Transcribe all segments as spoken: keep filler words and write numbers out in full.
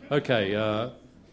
Okay, uh,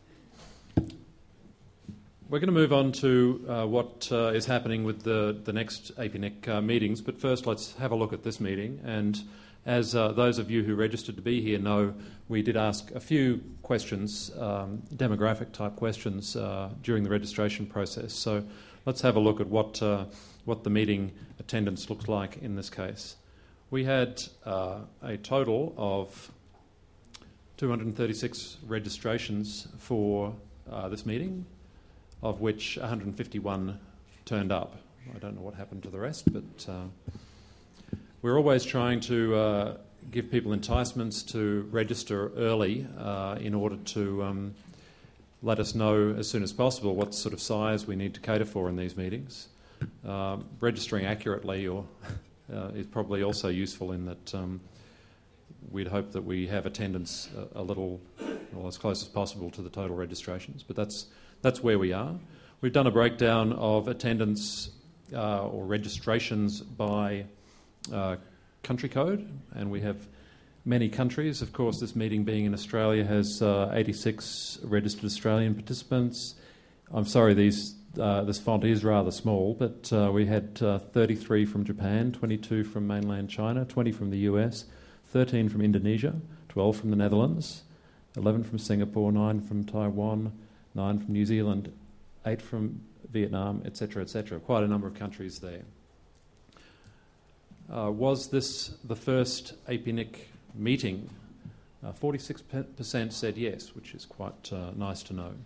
we're going to move on to uh, what uh, is happening with the, the next A P N I C uh, meetings, but first let's have a look at this meeting. And as uh, those of you who registered to be here know, we did ask a few questions, um, demographic type questions, uh, during the registration process. So let's have a look at what, uh, what the meeting attendance looks like in this case. We had uh, a total of two hundred thirty-six registrations for uh, this meeting, of which one hundred fifty-one turned up. I don't know what happened to the rest, but uh, we're always trying to uh, give people enticements to register early uh, in order to um, let us know as soon as possible what sort of size we need to cater for in these meetings. Uh, registering accurately or uh, is probably also useful in that um, we'd hope that we have attendance a, a little, well, as close as possible to the total registrations, but that's that's where we are. We've done a breakdown of attendance uh, or registrations by uh, country code, and we have many countries. Of course, this meeting being in Australia has uh, eighty-six registered Australian participants. I'm sorry, these uh, this font is rather small, but uh, we had uh, thirty-three from Japan, twenty-two from mainland China, twenty from the U S, thirteen from Indonesia, twelve from the Netherlands, eleven from Singapore, nine from Taiwan, nine from New Zealand, eight from Vietnam, et cetera, et cetera. Quite a number of countries there. Uh, was this the first A P N I C meeting? Uh, forty-six percent said yes, which is quite uh, nice to know.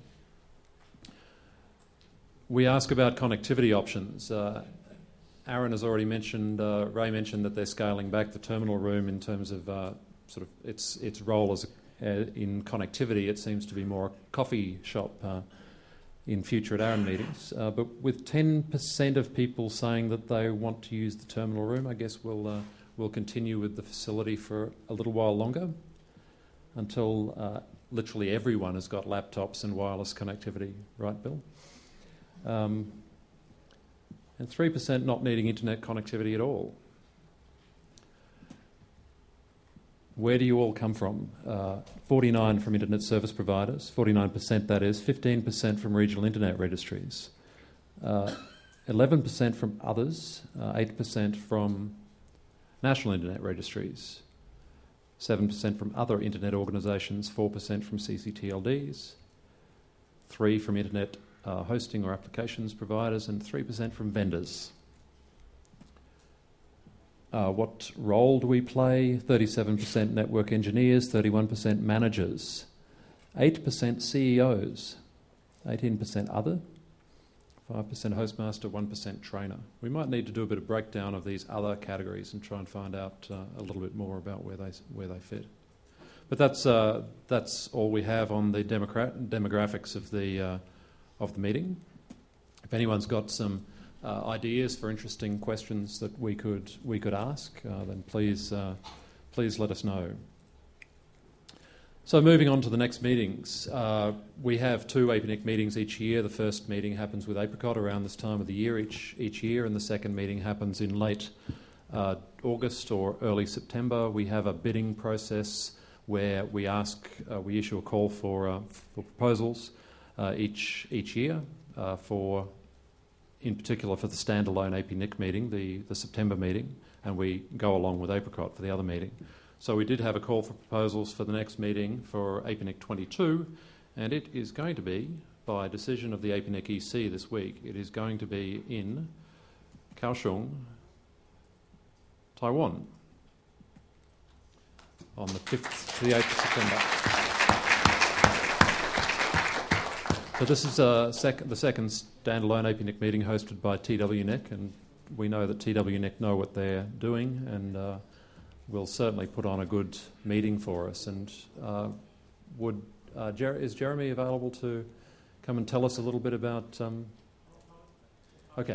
We ask about connectivity options. Uh, Aaron has already mentioned, uh, Ray mentioned that they're scaling back the terminal room in terms of uh, sort of its its role as a, uh, in connectivity. It seems to be more a coffee shop uh, in future at Aaron meetings. Uh, but with ten percent of people saying that they want to use the terminal room, I guess we'll uh, we'll continue with the facility for a little while longer until uh, literally everyone has got laptops and wireless connectivity. Right, Bill? Um, and three percent not needing internet connectivity at all. Where do you all come from? Uh, forty-nine from internet service providers, forty-nine percent that is, fifteen percent from regional internet registries, uh, eleven percent from others, uh, eight percent from national internet registries, seven percent from other internet organisations, four percent from C C T L Ds, three percent from internet Uh, hosting or applications providers, and three percent from vendors. Uh, what role do we play? thirty-seven percent network engineers, thirty-one percent managers, eight percent C E Os, eighteen percent other, five percent hostmaster, one percent trainer. We might need to do a bit of breakdown of these other categories and try and find out uh, a little bit more about where they where they fit. But that's uh, that's all we have on the democrat- demographics of the uh, of the meeting. If anyone's got some uh, ideas for interesting questions that we could we could ask, uh, then please uh, please let us know. So moving on to the next meetings, uh, we have two A P N I C meetings each year. The first meeting happens with Apricot around this time of the year each each year, and the second meeting happens in late uh, August or early September. We have a bidding process where we ask uh, we issue a call for uh, for proposals. Uh, each each year uh, for, in particular for the standalone A P N I C meeting, the, the September meeting, and we go along with Apricot for the other meeting. So we did have a call for proposals for the next meeting for A P N I C twenty-two, and it is going to be, by decision of the A P N I C E C this week, it is going to be in Kaohsiung, Taiwan, on the fifth to the eighth of September. So this is uh, sec- the second standalone A P N I C meeting hosted by T W N I C, and we know that T W N I C know what they're doing, and uh, will certainly put on a good meeting for us. And uh, would uh, Jer- is Jeremy available to come and tell us a little bit about... Um... Okay.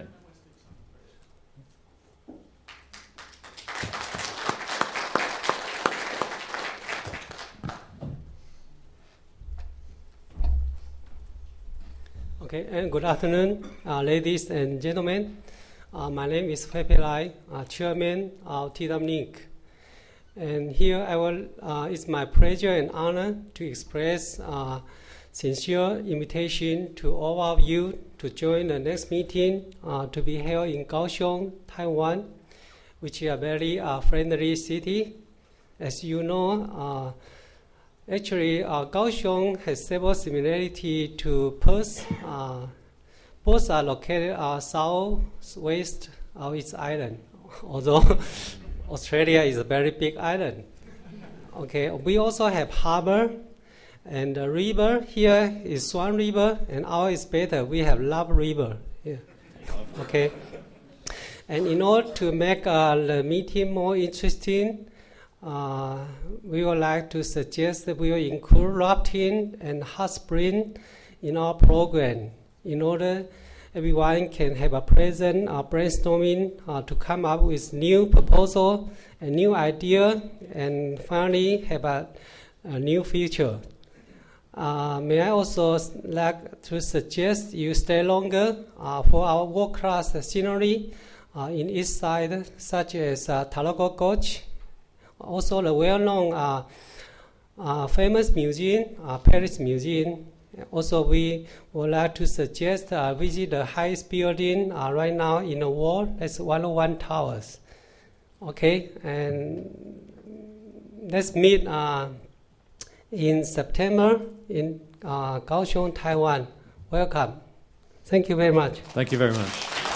Okay, and good afternoon, uh, ladies and gentlemen. Uh, my name is Pei Pei Lai, uh, Chairman of T W N I C. And here I will, uh, it's my pleasure and honor to express uh, sincere invitation to all of you to join the next meeting uh, to be held in Kaohsiung, Taiwan, which is a very uh, friendly city. As you know, uh, actually uh, Kaohsiung has several similarities to Perth. Uh, both are located uh, southwest of its island, although Australia is a very big island. Okay, we also have harbor and the river. Here is Swan River, and ours is better. We have Love River here. Okay, and in order to make uh, the meeting more interesting, uh, we would like to suggest that we will include rafting and hot spring in our program in order everyone can have a present uh, brainstorming uh, to come up with new proposal and new idea, and finally have a, a new feature. Uh, may I also like to suggest you stay longer uh, for our world-class scenery uh, in east side, such as uh, Tarago Gorge, also the well-known uh, uh, famous museum, uh, Paris Museum. Also, we would like to suggest uh, visit the highest building uh, right now in the world. That's one oh one Towers. Okay, and let's meet uh, in September in uh, Kaohsiung, Taiwan. Welcome. Thank you very much. Thank you very much.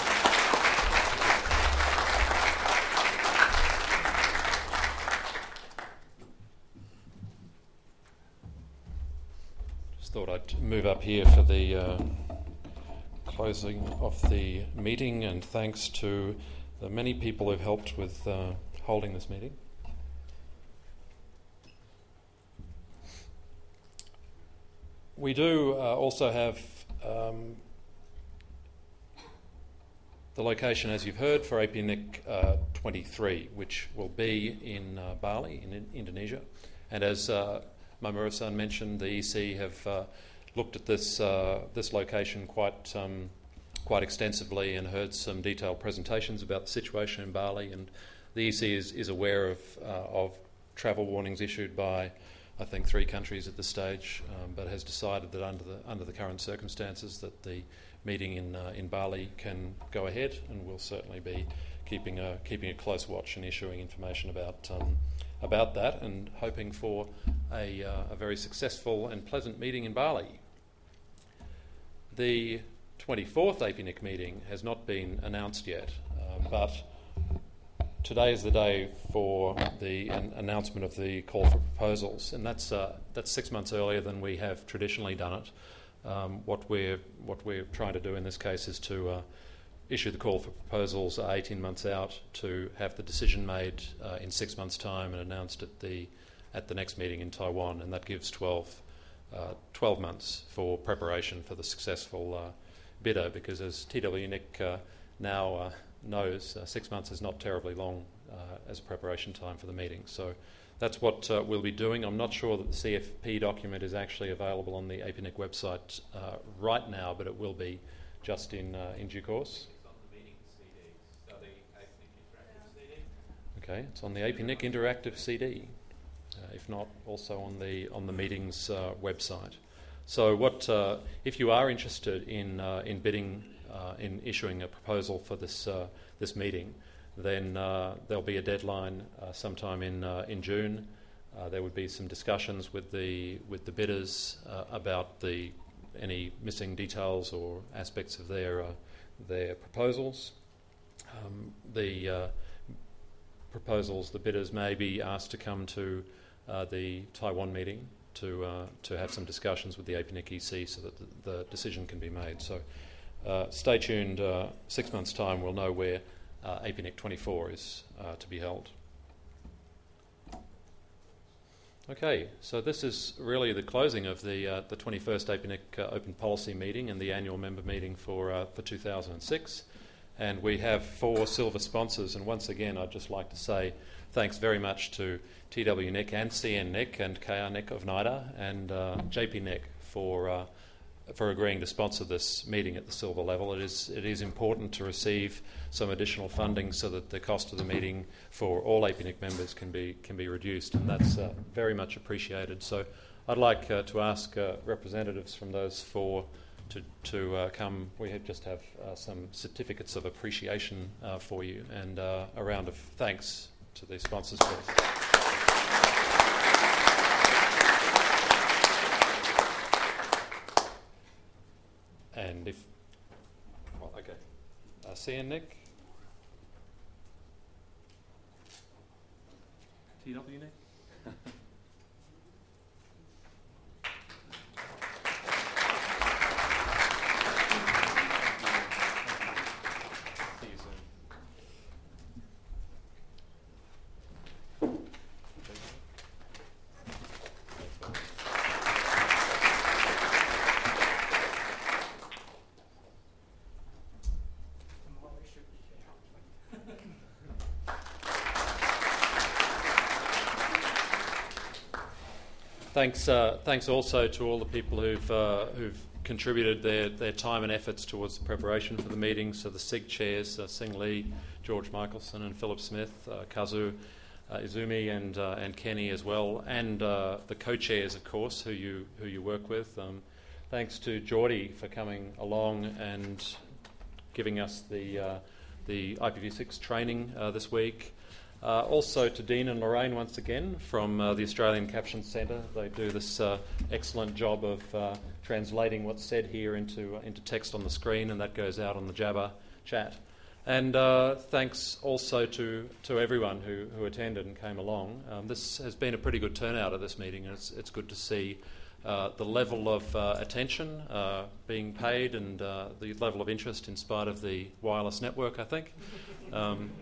Thought I'd move up here for the uh, closing of the meeting, and thanks to the many people who've helped with uh, holding this meeting. We do uh, also have um, the location, as you've heard, for APNIC uh, twenty-three, which will be in uh, Bali, in, in Indonesia. And as uh, Mamoru-san mentioned, the E C have uh, looked at this uh, this location quite um, quite extensively and heard some detailed presentations about the situation in Bali. And the E C is, is aware of uh, of travel warnings issued by, I think, three countries at this stage, um, but has decided that under the under the current circumstances that the meeting in uh, in Bali can go ahead, and we'll certainly be keeping a keeping a close watch and issuing information about. Um, about that, and hoping for a, uh, a very successful and pleasant meeting in Bali. The twenty-fourth APNIC meeting has not been announced yet, uh, but today is the day for the an announcement of the call for proposals, and that's uh, that's six months earlier than we have traditionally done it. Um, what we're what we're trying to do in this case is to uh, issue the call for proposals eighteen months out, to have the decision made uh, in six months' time and announced at the at the next meeting in Taiwan, and that gives twelve, uh, twelve months for preparation for the successful uh, bidder, because as T W N I C uh, now uh, knows, uh, six months is not terribly long uh, as a preparation time for the meeting. So that's what uh, we'll be doing. I'm not sure that the C F P document is actually available on the APNIC website uh, right now, but it will be just in, uh, in due course. Okay, it's on the APNIC Interactive C D, uh, if not also on the on the meeting's uh, website. So, what uh, if you are interested in uh, in bidding uh, in issuing a proposal for this uh, this meeting, then uh, there'll be a deadline uh, sometime in uh, in June. Uh, there would be some discussions with the with the bidders uh, about the any missing details or aspects of their uh, their proposals. Um, the uh, proposals, the bidders may be asked to come to uh, the Taiwan meeting to uh, to have some discussions with the APNIC E C so that the, the decision can be made. So uh, stay tuned. Uh, six months' time, we'll know where uh, APNIC twenty-four is uh, to be held. Okay, so this is really the closing of the uh, the twenty-first APNIC uh, Open Policy meeting and the annual member meeting for uh, for two thousand six. And we have four silver sponsors, and once again I'd just like to say thanks very much to T W N I C and C N N I C and K R N I C of NIDA and uh, J P N I C for uh, for agreeing to sponsor this meeting at the silver level. It is it is important to receive some additional funding so that the cost of the meeting for all A P N I C members can be can be reduced, and that's uh, very much appreciated. So I'd like uh, to ask uh, representatives from those four to to uh, come. We have just have uh, some certificates of appreciation uh, for you, and uh, a round of thanks to the sponsors, please. And if, well, okay. Uh, see you, Nick. T W, Nick? See you soon. Thanks, uh, thanks also to all the people who've uh, who've contributed their, their time and efforts towards the preparation for the meeting. So the S I G chairs, uh, Sing Lee, George Michelson and Philip Smith, uh, Kazu, uh, Izumi and uh, and Kenny as well, and uh, the co-chairs, of course, who you who you work with. Um, thanks to Geordie for coming along and giving us the uh, the I P v six training uh, this week. Uh, also to Dean and Lorraine once again from uh, the Australian Caption Centre. They do this uh, excellent job of uh, translating what's said here into uh, into text on the screen, and that goes out on the Jabber chat. And uh, thanks also to, to everyone who, who attended and came along. Um, this has been a pretty good turnout at this meeting, and it's, it's good to see uh, the level of uh, attention uh, being paid and uh, the level of interest in spite of the wireless network, I think. Um,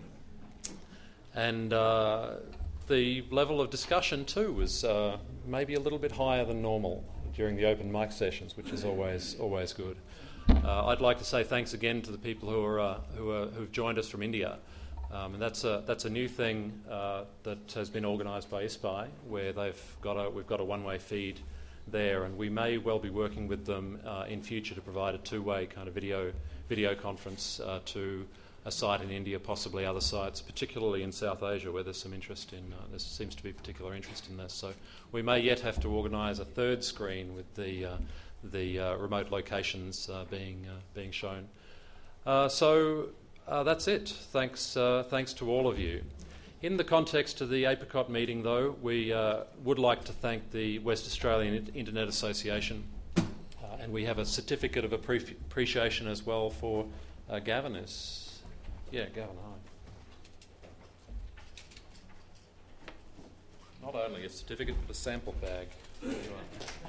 And uh, the level of discussion too was uh, maybe a little bit higher than normal during the open mic sessions, which is always always good. Uh, I'd like to say thanks again to the people who are uh, who are who've joined us from India, um, and that's a that's a new thing uh, that has been organised by I S P I, where they've got a we've got a one-way feed there, and we may well be working with them uh, in future to provide a two-way kind of video video conference uh, to a site in India, possibly other sites, particularly in South Asia, where there's some interest in, uh, there seems to be particular interest in this. So we may yet have to organise a third screen with the uh, the uh, remote locations uh, being uh, being shown. Uh, so uh, that's it. Thanks, uh, thanks to all of you. In the context of the APRICOT meeting, though, we uh, would like to thank the West Australian Internet Association, uh, and we have a certificate of appre- appreciation as well for uh, Gavin. Is Yeah, Gavin, hi. Not only a certificate, but a sample bag. There you are.